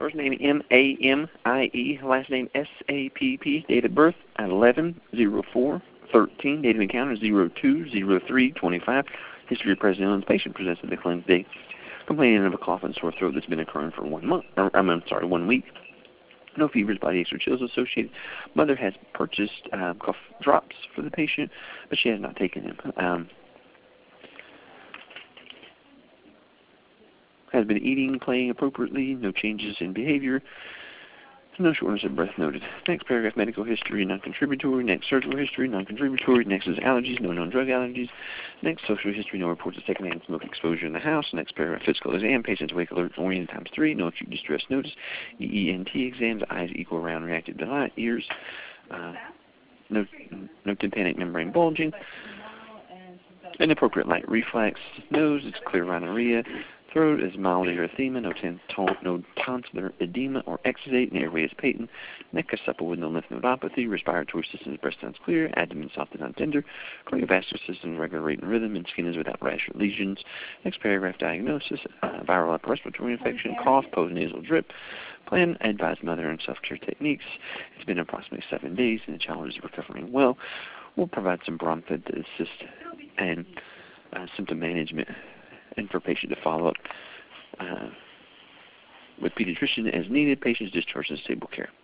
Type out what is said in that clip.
First name M-A-M-I-E, last name S-A-P-P, date of birth 11/04/13, date of encounter 02/03/25. History of present illness. Patient presents at the clinic today complaining of a cough and sore throat that's been occurring for 1 week. No fevers, body aches, or chills associated. Mother has purchased cough drops for the patient, but she has not taken them. Has been eating, playing appropriately, no changes in behavior, no shortness of breath noted. Next paragraph, medical history, non-contributory. Next, surgical history, non-contributory. Next is allergies, no known drug allergies. Next, social history, no reports of secondhand smoke exposure in the house. Next paragraph, physical exam, patient's awake, alert, oriented times 3, no acute distress notice. EENT exams, eyes equal, round, reactive to light, ears, no tympanic membrane bulging. Inappropriate light reflex, nose is clear rhinorrhea. Throat is mild erythema, no tonsillar edema or exudate, and airway is patent. Neck is supple with no lymph nodopathy. Respiratory system, breast sounds clear. Abdomen soft and not tender. Cardiovascular system, regular rate and rhythm, and skin is without rash or lesions. Next paragraph, diagnosis, viral upper respiratory infection, cough, postnasal drip. Plan, advise mother and self-care techniques. It's been approximately 7 days, and the child is recovering well. We'll provide some Bromfed to assist and symptom management, and for patient to follow up with pediatrician as needed. Patients discharged in stable care.